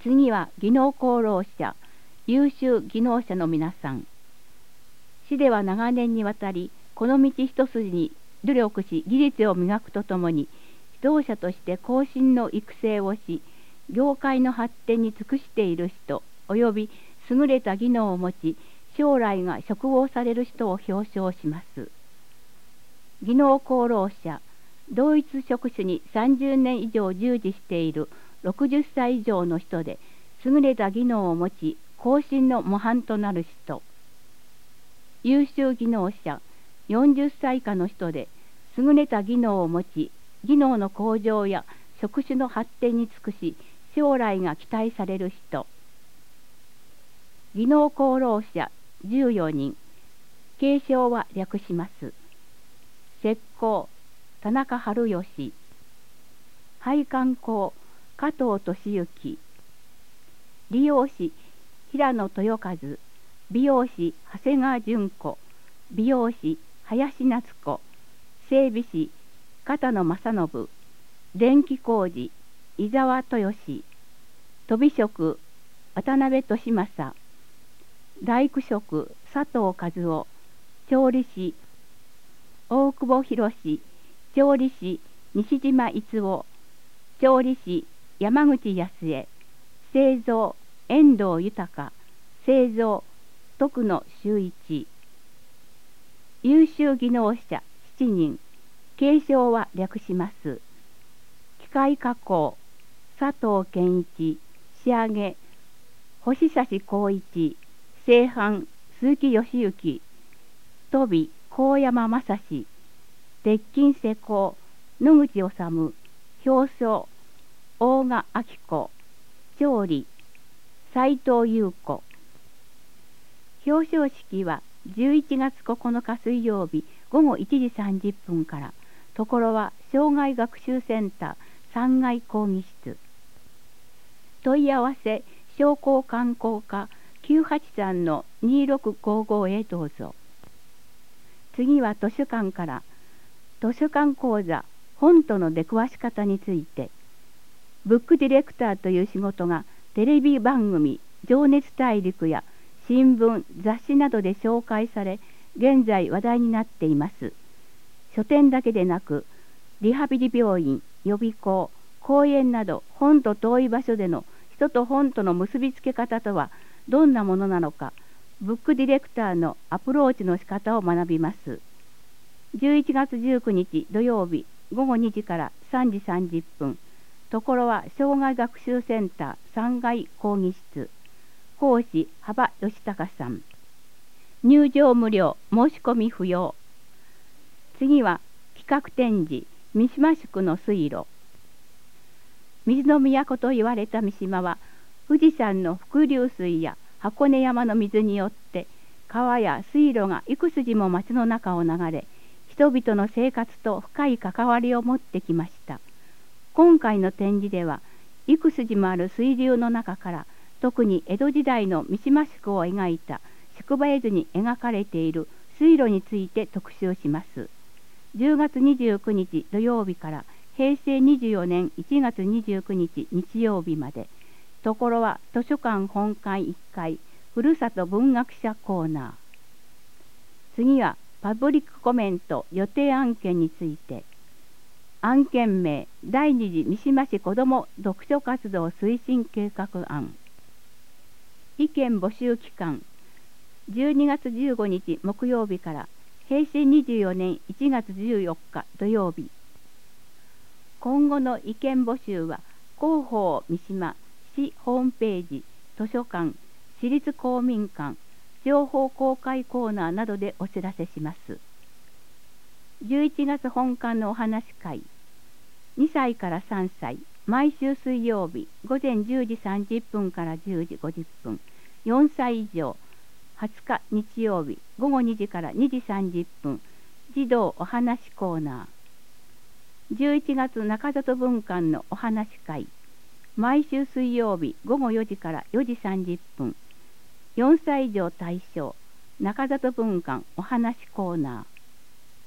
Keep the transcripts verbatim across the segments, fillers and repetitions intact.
次は技能功労者、優秀技能者の皆さん。市では長年にわたり、この道一筋に努力し、技術を磨くとともに、指導者として後進の育成をし、業界の発展に尽くしている人、および優れた技能を持ち、将来が嘱望される人を表彰します。技能功労者、同一職種にさんじゅうねん以上従事しているろくじゅっさい以上の人で、優れた技能を持ち、後進の模範となる人。優秀技能者、よんじゅっさい以下の人で、優れた技能を持ち、技能の向上や職種の発展に尽くし、将来が期待される人。技能功労者じゅうよにん。継承は略します。石膏、田中春義。配管工、加藤俊之。理容師、平野豊和。美容師、長谷川純子。美容師、林夏子。整備士、片野正信。電気工事、伊沢豊志。飛び職、渡辺利正。大工職、佐藤和夫。調理師、大久保博士。調理師、西島逸夫。調理師、山口康江。製造、遠藤豊。製造、徳野修一。優秀技能者しちにん。継承は略します。機械加工、佐藤健一。仕上げ、星差光一。製版、鈴木義行。飛び、高山正史。鉄筋施工、野口治。表層、大賀明子。調理、斉藤優子。表彰式はじゅういちがつここのか水曜日ごごいちじさんじゅっぷんから、ところは障害学習センターさんがい講義室。問い合わせ、商工観光課きゅうはちさんのにろくごごへどうぞ。次は図書館から、図書館講座、本との出くわし方について、ブックディレクターという仕事がテレビ番組、情熱大陸や新聞、雑誌などで紹介され、現在話題になっています。書店だけでなく、リハビリ病院、予備校、公園など本と遠い場所での人と本との結びつけ方とはどんなものなのか、ブックディレクターのアプローチの仕方を学びます。じゅういちがつじゅうくにち土曜日ごごにじからさんじさんじゅっぷん、ところは障害学習センターさんがい講義室。講師、幅義孝さん。入場無料、申し込み不要。次は企画展示、三島宿の水路。水の都と言われた三島は、富士山の伏流水や箱根山の水によって川や水路が幾筋も町の中を流れ、人々の生活と深い関わりを持ってきました。今回の展示では、幾筋もある水流の中から、特に江戸時代の三島宿を描いた宿場絵図に描かれている水路について特集します。じゅうがつにじゅうくにち土曜日からへいせいにじゅうよねんいちがつにじゅうくにち日曜日まで、ところは図書館本館いっかい、ふるさと文学者コーナー。次はパブリックコメント予定案件について。案件名、第二次三島市子ども読書活動推進計画案。意見募集期間、じゅうにがつじゅうごにち木曜日からへいせいにじゅうよねんいちがつじゅうよっか土曜日。今後の意見募集は、広報三島市ホームページ、図書館、市立公民館、情報公開コーナーなどでお知らせします。じゅういちがつ本館のお話会、にさいからさんさい、毎週水曜日、午前じゅうじさんじゅっぷんからじゅうじごじゅっぷん、よんさい以上、はつか日曜日、午後にじからにじさんじゅっぷん、児童お話コーナー。じゅういちがつ中里文館のお話会、毎週水曜日、午後よじからよじさんじゅっぷん、よんさい以上対象、中里文館お話コーナ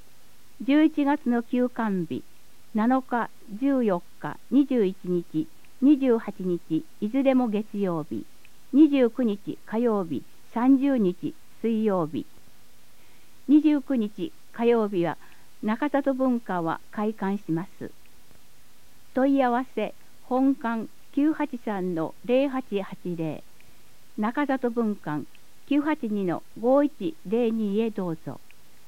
ー。じゅういちがつの休館日、なのか、じゅうよっか、にじゅういちにち、 にじゅうはちにちいずれも月曜日、にじゅうくにち火曜日、さんじゅうにち水曜日。にじゅうくにち火曜日は中里文館は開館します。問い合わせ本館 きゅうはちさんのゼロはちはちゼロ 中里文館 きゅうはちにのごいちゼロに へどうぞ。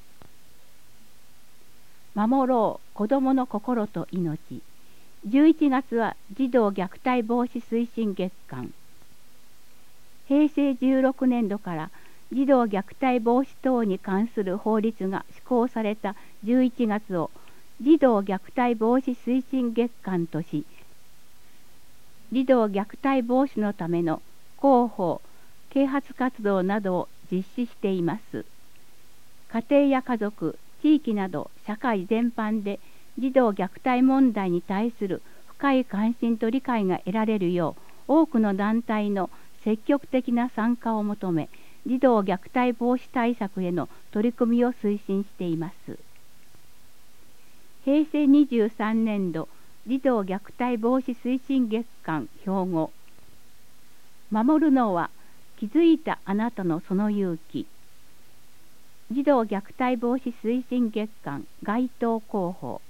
守ろう子どもの心と命。じゅういちがつは児童虐待防止推進月間。へいせいじゅうろくねんどから児童虐待防止等に関する法律が施行されたじゅういちがつを児童虐待防止推進月間とし、児童虐待防止のための広報、啓発活動などを実施しています。家庭や家族、地域など社会全般で児童虐待問題に対する深い関心と理解が得られるよう、多くの団体の積極的な参加を求め、児童虐待防止対策への取り組みを推進しています。へいせいにじゅうさんねんど児童虐待防止推進月間標語。守るのは気づいたあなたのその勇気。児童虐待防止推進月間街頭広報。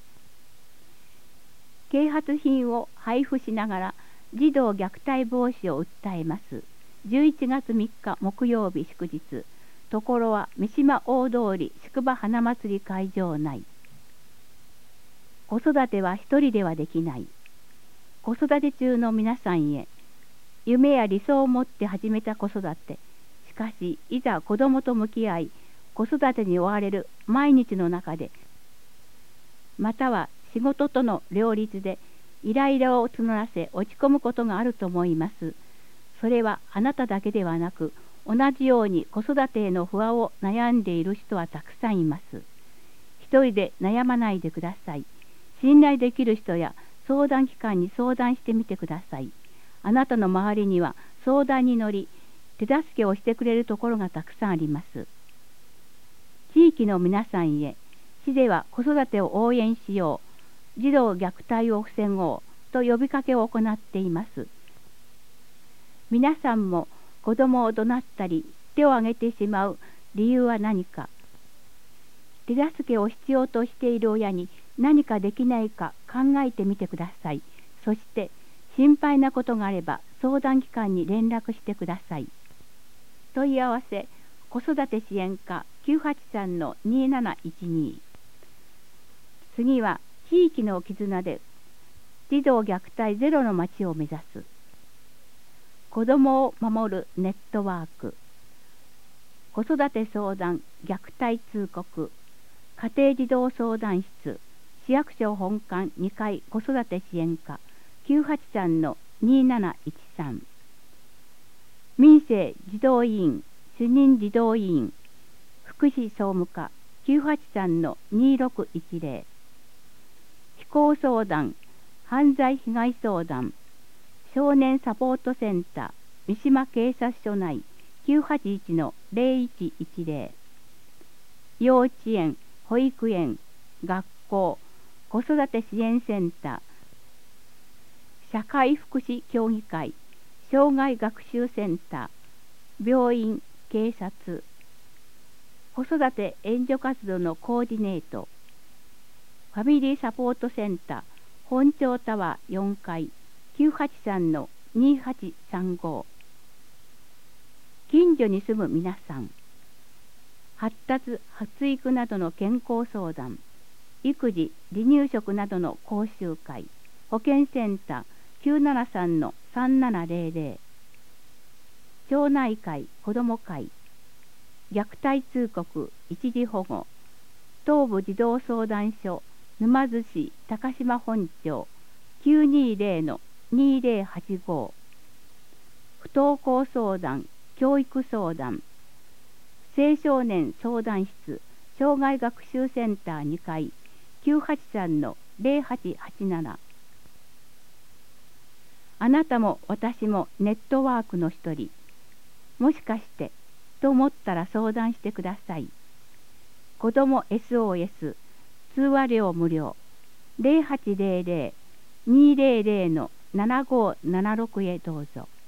啓発品を配布しながら児童虐待防止を訴えます。じゅういちがつみっか木曜日祝日。ところは三島大通り宿場花祭り会場内。子育ては一人ではできない。子育て中の皆さんへ、夢や理想を持って始めた子育て。しかし、いざ子供と向き合い、子育てに追われる毎日の中で、または仕事との両立で、イライラを募らせ落ち込むことがあると思います。それはあなただけではなく、同じように子育てへの不安を悩んでいる人はたくさんいます。一人で悩まないでください。信頼できる人や相談機関に相談してみてください。あなたの周りには相談に乗り、手助けをしてくれるところがたくさんあります。地域の皆さんへ、市では子育てを応援しよう、児童虐待を防ごうと呼びかけを行っています。皆さんも子供を怒鳴ったり手を挙げてしまう理由は何か、手助けを必要としている親に何かできないか考えてみてください。そして心配なことがあれば相談機関に連絡してください。問い合わせ子育て支援課 きゅうはちさんのにーなないちに。次は地域の絆で児童虐待ゼロの町を目指す。子どもを守るネットワーク。子育て相談虐待通告。家庭児童相談室。市役所本館にかい子育て支援課 きゅうはちさんのにーなないちさん。民生児童委員主任児童委員福祉総務課 きゅうはちさんのにーろくいちゼロ。非行相談犯罪被害相談少年サポートセンター三島警察署内 きゅうはちいちのゼロいちいちゼロ。幼稚園保育園学校子育て支援センター社会福祉協議会障害学習センター病院警察子育て援助活動のコーディネートファミリーサポートセンター本町タワーよんかい きゅうはちさんのにーはちさんご。近所に住む皆さん、発達発育などの健康相談育児離乳食などの講習会保健センターきゅうななさんのさんななゼロゼロ。町内会子ども会虐待通告一時保護東部児童相談所沼津市高島本町きゅうにゼロのにゼロはちご。不登校相談教育相談青少年相談室障害学習センターにかい きゅうはちさんのゼロはちはちなな。あなたも私もネットワークの一人。もしかしてと思ったら相談してください。子ども エスオーエス 通話料無料ゼロはちゼロゼロ にゼロゼロのななごーななろくへどうぞ。